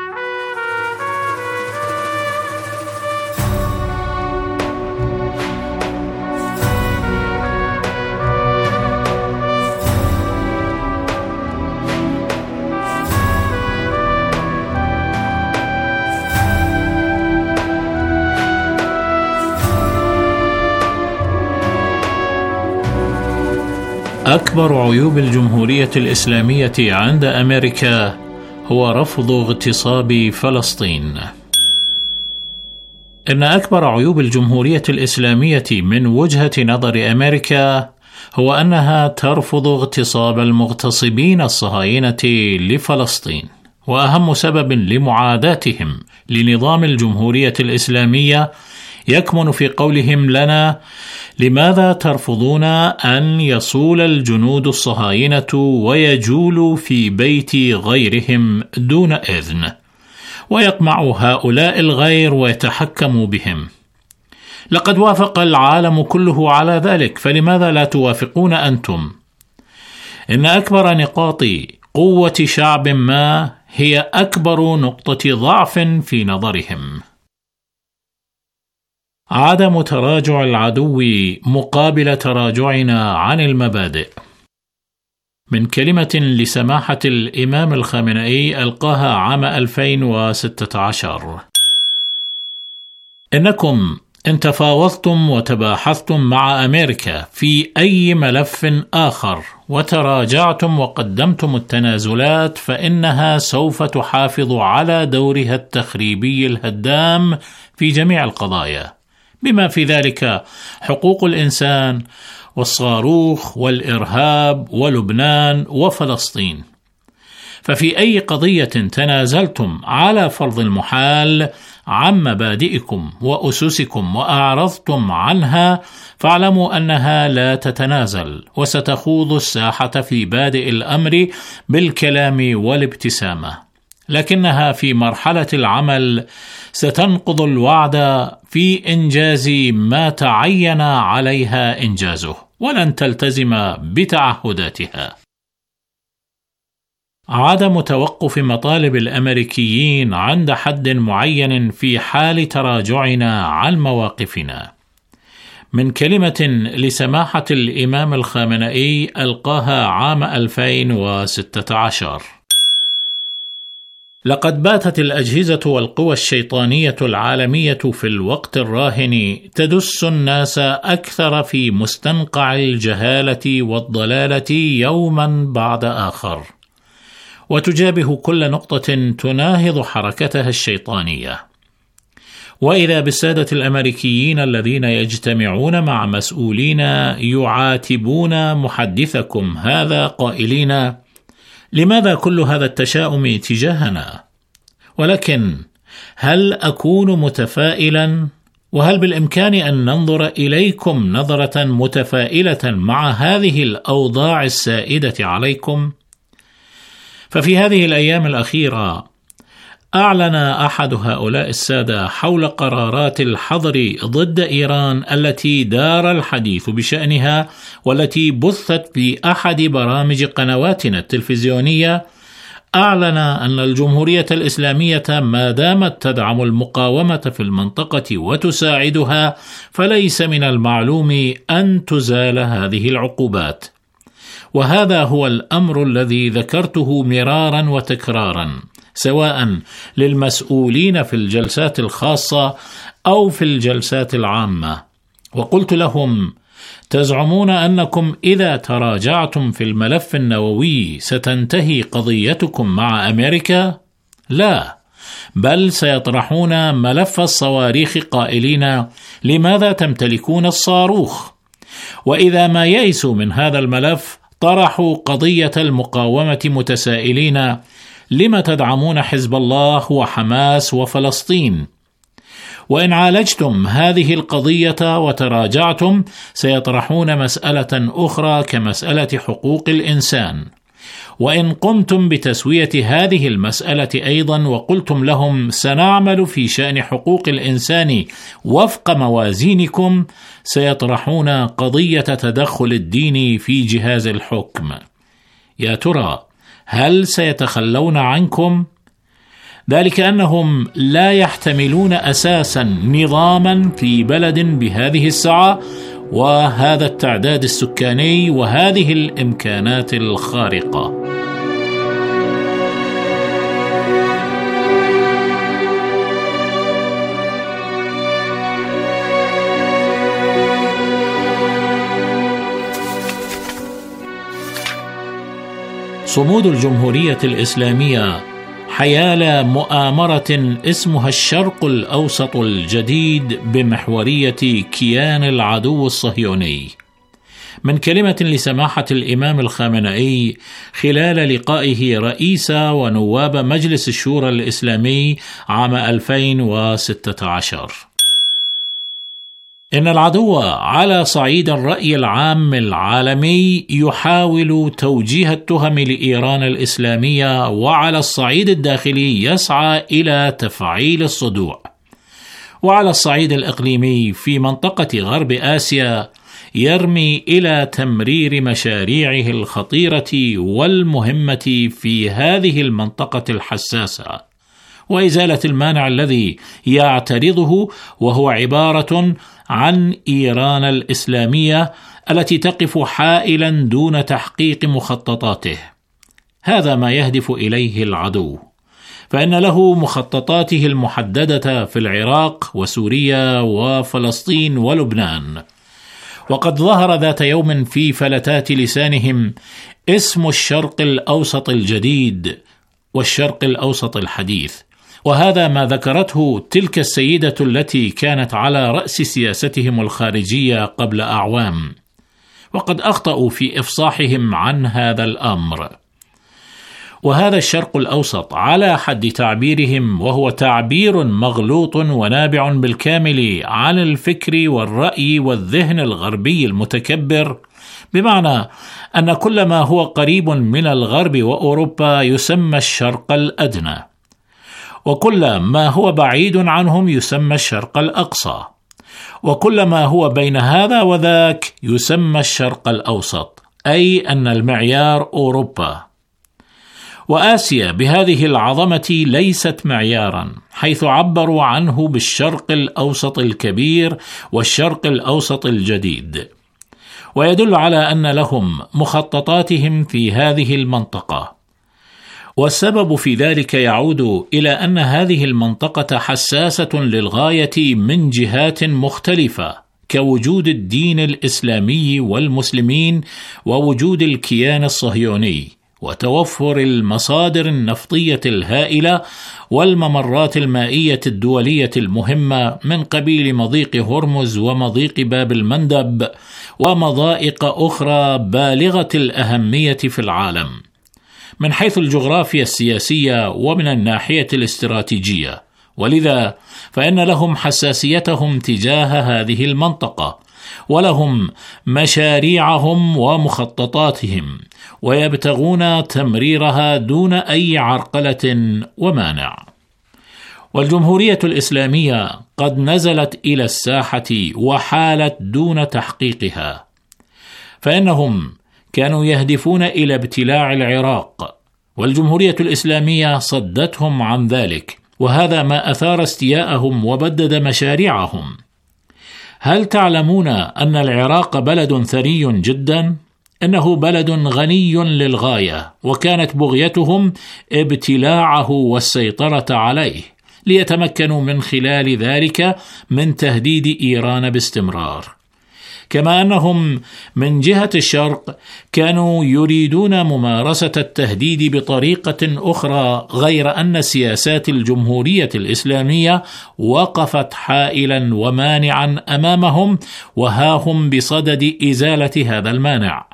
أكبر عيوب الجمهورية الإسلامية عند أمريكا هو رفض اغتصاب فلسطين. إن أكبر عيوب الجمهورية الإسلامية من وجهة نظر أمريكا هو أنها ترفض اغتصاب المغتصبين الصهاينة لفلسطين، وأهم سبب لمعاداتهم لنظام الجمهورية الإسلامية يكمن في قولهم لنا: لماذا ترفضون أن يصول الجنود الصهاينة ويجولوا في بيت غيرهم دون إذن، ويطمع هؤلاء الغير ويتحكموا بهم؟ لقد وافق العالم كله على ذلك، فلماذا لا توافقون أنتم؟ إن أكبر نقاط قوة شعب ما هي أكبر نقطة ضعف في نظرهم. عدم تراجع العدو مقابل تراجعنا عن المبادئ. من كلمة لسماحة الإمام الخامنئي ألقاها عام 2016: إنكم إن تفاوضتم وتباحثتم مع أمريكا في أي ملف آخر وتراجعتم وقدمتم التنازلات، فإنها سوف تحافظ على دورها التخريبي الهدام في جميع القضايا، بما في ذلك حقوق الإنسان والصاروخ والإرهاب ولبنان وفلسطين. ففي أي قضية تنازلتم على فرض المحال عن مبادئكم وأسسكم وأعرضتم عنها، فاعلموا أنها لا تتنازل، وستخوض الساحة في بادئ الأمر بالكلام والابتسامة، لكنها في مرحلة العمل ستنقض الوعد في إنجاز ما تعين عليها إنجازه، ولن تلتزم بتعهداتها. عدم توقف مطالب الأمريكيين عند حد معين في حال تراجعنا عن مواقفنا. من كلمة لسماحة الإمام الخامنئي ألقاها عام 2016: لقد باتت الأجهزة والقوى الشيطانية العالمية في الوقت الراهن تدس الناس أكثر في مستنقع الجهالة والضلالة يوما بعد آخر، وتجابه كل نقطة تناهض حركتها الشيطانية. وإذا بالسادة الأمريكيين الذين يجتمعون مع مسؤولين يعاتبون محدثكم هذا قائلين: لماذا كل هذا التشاؤم تجاهنا؟ ولكن هل أكون متفائلا؟ وهل بالإمكان أن ننظر إليكم نظرة متفائلة مع هذه الأوضاع السائدة عليكم؟ ففي هذه الأيام الأخيرة أعلن أحد هؤلاء السادة حول قرارات الحظر ضد إيران التي دار الحديث بشأنها، والتي بثت في أحد برامج قنواتنا التلفزيونية، أعلن أن الجمهورية الإسلامية ما دامت تدعم المقاومة في المنطقة وتساعدها، فليس من المعلوم أن تزال هذه العقوبات. وهذا هو الأمر الذي ذكرته مرارا وتكرارا، سواء للمسؤولين في الجلسات الخاصة أو في الجلسات العامة، وقلت لهم: تزعمون أنكم إذا تراجعتم في الملف النووي ستنتهي قضيتكم مع أمريكا؟ لا، بل سيطرحون ملف الصواريخ قائلين: لماذا تمتلكون الصاروخ؟ وإذا ما يئسوا من هذا الملف طرحوا قضية المقاومة متسائلين: لم تدعمون حزب الله وحماس وفلسطين؟ وإن عالجتم هذه القضية وتراجعتم سيطرحون مسألة أخرى كمسألة حقوق الإنسان، وإن قمتم بتسوية هذه المسألة أيضا وقلتم لهم سنعمل في شأن حقوق الإنسان وفق موازينكم، سيطرحون قضية تدخل الدين في جهاز الحكم. يا ترى هل سيتخلون عنكم؟ ذلك أنهم لا يحتملون أساسا نظاما في بلد بهذه السعة وهذا التعداد السكاني وهذه الإمكانات الخارقة. صمود الجمهورية الإسلامية حيال مؤامرة اسمها الشرق الأوسط الجديد بمحورية كيان العدو الصهيوني، من كلمة لسماحة الإمام الخامنئي خلال لقائه رئيس ونواب مجلس الشورى الإسلامي عام 2016. إن العدو على صعيد الرأي العام العالمي يحاول توجيه التهم لإيران الإسلامية، وعلى الصعيد الداخلي يسعى إلى تفعيل الصدوع، وعلى الصعيد الإقليمي في منطقة غرب آسيا يرمي إلى تمرير مشاريعه الخطيرة والمهمة في هذه المنطقة الحساسة، وإزالة المانع الذي يعترضه، وهو عبارة عن إيران الإسلامية التي تقف حائلا دون تحقيق مخططاته. هذا ما يهدف إليه العدو، فإن له مخططاته المحددة في العراق وسوريا وفلسطين ولبنان. وقد ظهر ذات يوم في فلتات لسانهم اسم الشرق الأوسط الجديد والشرق الأوسط الحديث، وهذا ما ذكرته تلك السيدة التي كانت على رأس سياستهم الخارجية قبل أعوام، وقد أخطأوا في إفصاحهم عن هذا الأمر. وهذا الشرق الأوسط على حد تعبيرهم، وهو تعبير مغلوط ونابع بالكامل عن الفكر والرأي والذهن الغربي المتكبر، بمعنى أن كل ما هو قريب من الغرب وأوروبا يسمى الشرق الأدنى، وكل ما هو بعيد عنهم يسمى الشرق الأقصى، وكل ما هو بين هذا وذاك يسمى الشرق الأوسط، أي أن المعيار أوروبا. وآسيا بهذه العظمة ليست معيارا، حيث عبروا عنه بالشرق الأوسط الكبير والشرق الأوسط الجديد، ويدل على أن لهم مخططاتهم في هذه المنطقة. والسبب في ذلك يعود إلى أن هذه المنطقة حساسة للغاية من جهات مختلفة، كوجود الدين الإسلامي والمسلمين، ووجود الكيان الصهيوني، وتوفر المصادر النفطية الهائلة والممرات المائية الدولية المهمة من قبيل مضيق هرمز ومضيق باب المندب ومضائق أخرى بالغة الأهمية في العالم من حيث الجغرافيا السياسية ومن الناحية الاستراتيجية. ولذا فإن لهم حساسيتهم تجاه هذه المنطقة، ولهم مشاريعهم ومخططاتهم، ويبتغون تمريرها دون أي عرقلة ومانع. والجمهورية الإسلامية قد نزلت إلى الساحة وحالت دون تحقيقها، فإنهم كانوا يهدفون إلى ابتلاع العراق والجمهورية الإسلامية صدتهم عن ذلك، وهذا ما أثار استياءهم وبدد مشاريعهم. هل تعلمون أن العراق بلد ثري جدا؟ إنه بلد غني للغاية، وكانت بغيتهم ابتلاعه والسيطرة عليه ليتمكنوا من خلال ذلك من تهديد إيران باستمرار. كما أنهم من جهة الشرق كانوا يريدون ممارسة التهديد بطريقة أخرى، غير أن سياسات الجمهورية الإسلامية وقفت حائلا ومانعا أمامهم، وها هم بصدد إزالة هذا المانع.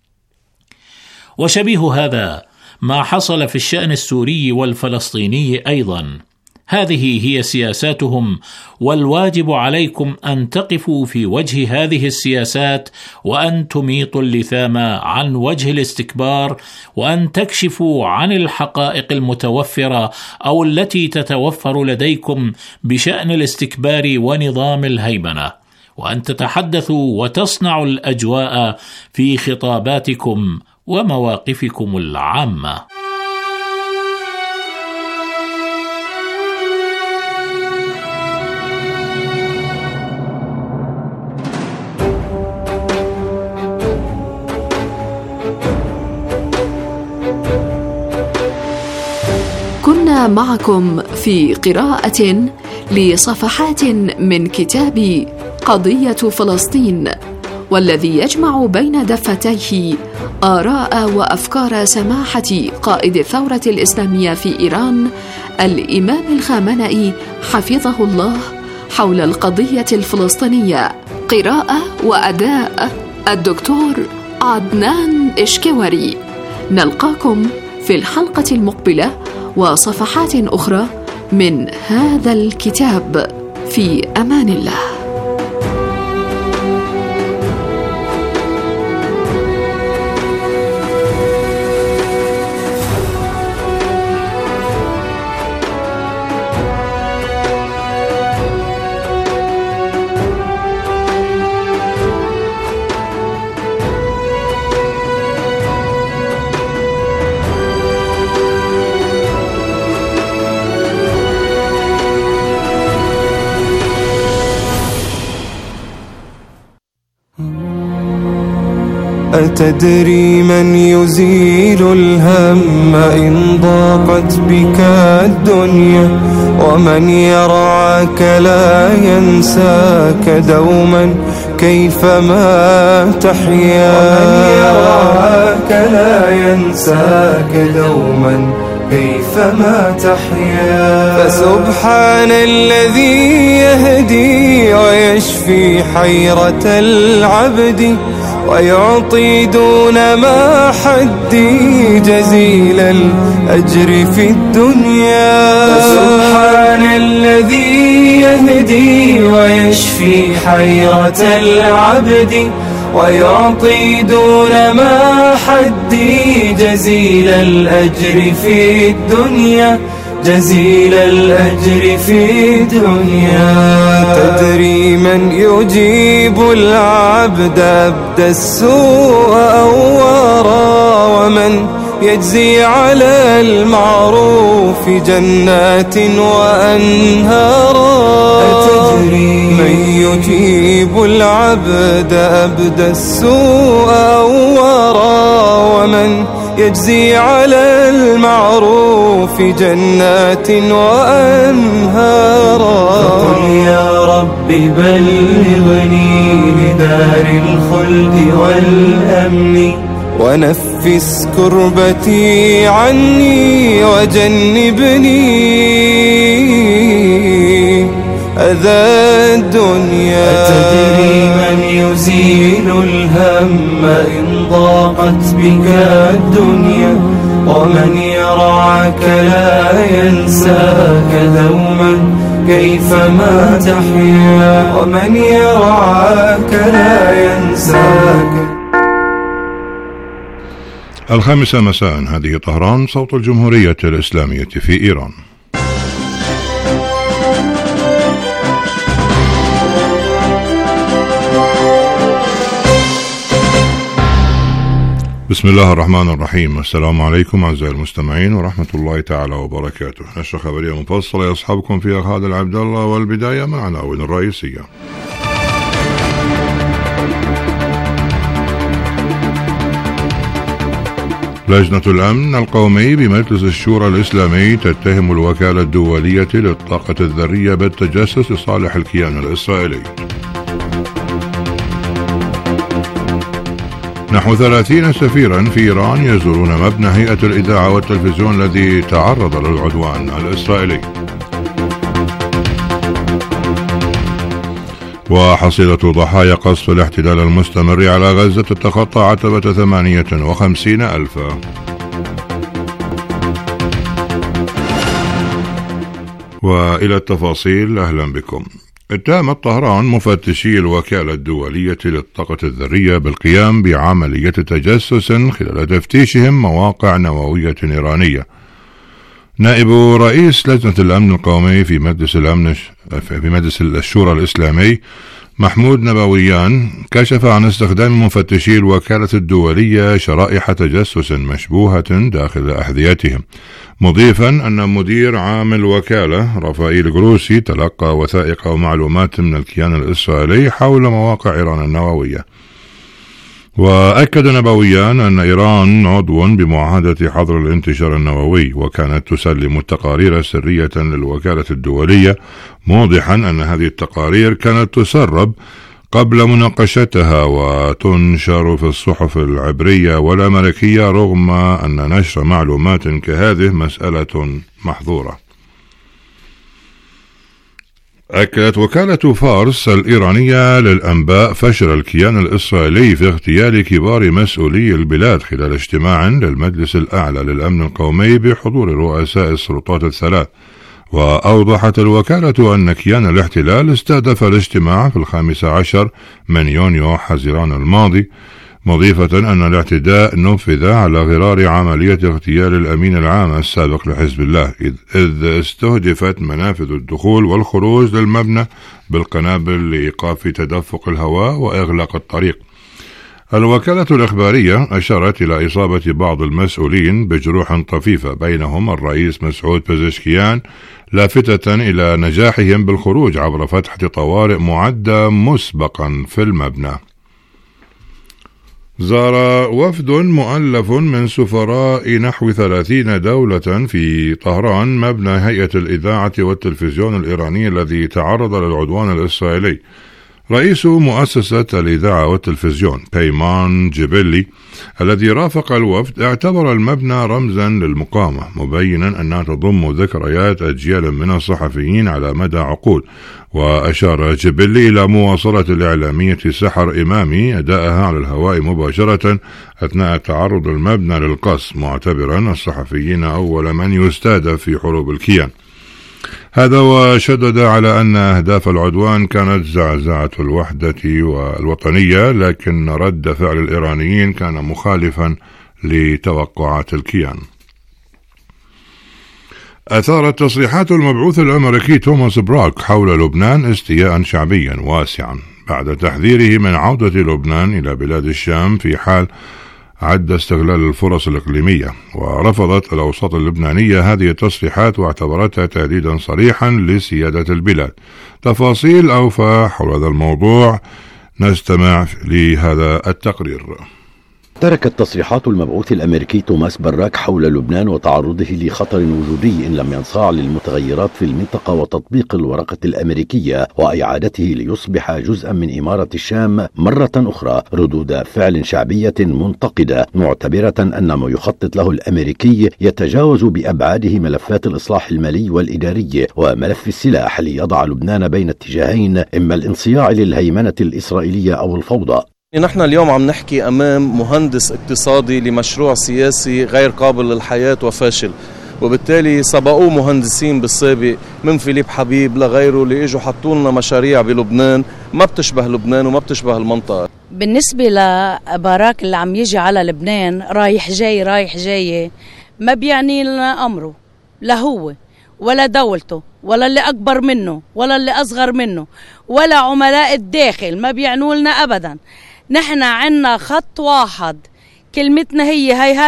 وشبيه هذا ما حصل في الشأن السوري والفلسطيني أيضا. هذه هي سياساتهم، والواجب عليكم أن تقفوا في وجه هذه السياسات، وأن تميطوا اللثام عن وجه الاستكبار، وأن تكشفوا عن الحقائق المتوفرة أو التي تتوفر لديكم بشأن الاستكبار ونظام الهيمنة، وأن تتحدثوا وتصنعوا الأجواء في خطاباتكم ومواقفكم العامة.
كنا معكم في قراءة لصفحات من كتاب قضية فلسطين، والذي يجمع بين دفتيه آراء وأفكار سماحة قائد الثورة الإسلامية في إيران الإمام الخامنئي حفظه الله حول القضية الفلسطينية. قراءة وأداء الدكتور عدنان إشكوري. نلقاكم في الحلقة المقبلة وصفحات أخرى من هذا الكتاب. في أمان الله.
أتدري من يزيل الهم إن ضاقت بك الدنيا، ومن يرعاك لا ينساك دوما كيفما تحيا، ومن يرعاك لا ينساك دوما كيفما تحيا. فسبحان الذي يهدي ويشفي حيرة العبد، ويعطي دون ما حدي جزيل الأجر في الدنيا. فسبحان الذي يهدي ويشفي حيرة العبد، ويعطي دون ما حدي جزيل الأجر في الدنيا، جزيل الأجر في الدنيا. تدري من يجيب العبد أبدى السوء أوارا، ومن يجزي على المعروف جنات وأنهارا. أتدري من يجيب العبد أبدى السوء أوارا، ومن يجزي على المعروف جنات وأنهارا. فقل يا رب بلغني لدار الخلد والأمن، ونفس كربتي عني وجنبني أذى الدنيا. أتدري من يزيل الهم إن ضاقت بك الدنيا، ومن يرعاك لا ينساك دوما كيفما تحيا، ومن يرعاك لا ينساك.
5 مساء، هذه طهران، صوت الجمهورية الإسلامية في إيران. بسم الله الرحمن الرحيم. السلام عليكم أعزائي المستمعين ورحمة الله تعالى وبركاته. نشرة خبرية مفصلة يصحبكم فيها خالد عبد الله، والبداية مع العناوين الرئيسية. لجنة الأمن القومي بمجلس الشورى الإسلامي تتهم الوكالة الدولية للطاقة الذرية بالتجسس لصالح الكيان الإسرائيلي. نحو 30 سفيرا في إيران يزورون مبنى هيئة الإذاعة والتلفزيون الذي تعرض للعدوان الإسرائيلي. وحصيلة ضحايا قصف الاحتلال المستمر على غزة تتخطى عتبة 58,000. وإلى التفاصيل، أهلا بكم. اتهمت طهران مفتشي الوكالة الدولية للطاقة الذرية بالقيام بعملية تجسس خلال تفتيشهم مواقع نووية إيرانية. نائب رئيس لجنة الأمن القومي في مجلس الشورى الإسلامي محمود نبويان كشف عن استخدام مفتشي الوكالة الدولية شرائح تجسس مشبوهة داخل أحذيتهم، مضيفا أن مدير عام الوكالة رافائيل جروسي تلقى وثائق ومعلومات من الكيان الإسرائيلي حول مواقع إيران النووية. وأكد نبويان أن إيران عضو بمعاهدة حظر الانتشار النووي، وكانت تسلم التقارير سرية للوكالة الدولية، موضحا أن هذه التقارير كانت تسرب قبل مناقشتها وتنشر في الصحف العبرية والأمريكية، رغم أن نشر معلومات كهذه مسألة محظورة. أكدت وكالة فارس الإيرانية للأنباء فشل الكيان الإسرائيلي في اغتيال كبار مسؤولي البلاد خلال اجتماع للمجلس الأعلى للأمن القومي بحضور رؤساء السلطات الثلاث. وأوضحت الوكالة أن كيان الاحتلال استهدف الاجتماع في 15 من يونيو حزيران الماضي، مضيفة أن الاعتداء نفذ على غرار عملية اغتيال الأمين العام السابق لحزب الله، إذ استهدفت منافذ الدخول والخروج للمبنى بالقنابل لإيقاف تدفق الهواء وإغلاق الطريق. الوكالة الإخبارية أشارت إلى إصابة بعض المسؤولين بجروح طفيفة، بينهم الرئيس مسعود بزشكيان، لافتة إلى نجاحهم بالخروج عبر فتحة طوارئ معدة مسبقا في المبنى. زار وفد مؤلف من سفراء نحو 30 دولة في طهران مبنى هيئة الإذاعة والتلفزيون الإيراني الذي تعرض للعدوان الإسرائيلي. رئيس مؤسسة الإذاعة والتلفزيون بيمان جبلي الذي رافق الوفد اعتبر المبنى رمزا للمقاومة، مبينا أنها تضم ذكريات أجيال من الصحفيين على مدى عقود. وأشار جبلي إلى مواصلة الإعلامية سحر إمامي أداءها على الهواء مباشرة أثناء تعرض المبنى للقصف، معتبرا الصحفيين أول من يستهدف في حروب الكيان. هذا وشدد على أن أهداف العدوان كانت زعزعة الوحدة والوطنية، لكن رد فعل الإيرانيين كان مخالفا لتوقعات الكيان. أثارت تصريحات المبعوث الأمريكي توماس براك حول لبنان استياء شعبيا واسعا بعد تحذيره من عودة لبنان إلى بلاد الشام في حال عد استغلال الفرص الإقليمية. ورفضت الأوساط اللبنانية هذه التصريحات واعتبرتها تهديدا صريحا لسيادة البلاد. تفاصيل أوفى حول هذا الموضوع نستمع لهذا التقرير.
تركت تصريحات المبعوث الأمريكي توماس براك حول لبنان وتعرضه لخطر وجودي إن لم ينصاع للمتغيرات في المنطقة وتطبيق الورقة الأمريكية وإعادته ليصبح جزءا من إمارة الشام مرة أخرى ردود فعل شعبية منتقدة، معتبرة أن ما يخطط له الأمريكي يتجاوز بأبعاده ملفات الإصلاح المالي والإداري وملف السلاح ليضع لبنان بين اتجاهين، إما الانصياع للهيمنة الإسرائيلية أو الفوضى.
نحن اليوم عم نحكي أمام مهندس اقتصادي لمشروع سياسي غير قابل للحياة وفاشل، وبالتالي سبقوه مهندسين بالسابق من فيليب حبيب لغيره اللي اجوا حطوا لنا مشاريع بلبنان ما بتشبه لبنان وما بتشبه المنطقة.
بالنسبة لباراك اللي عم يجي على لبنان رايح جاي ما بيعني لنا أمره، لا هو ولا دولته ولا اللي أكبر منه ولا اللي أصغر منه ولا عملاء الداخل ما بيعنوا لنا أبدا. نحن عنا خط واحد كلمتنا هي هيهات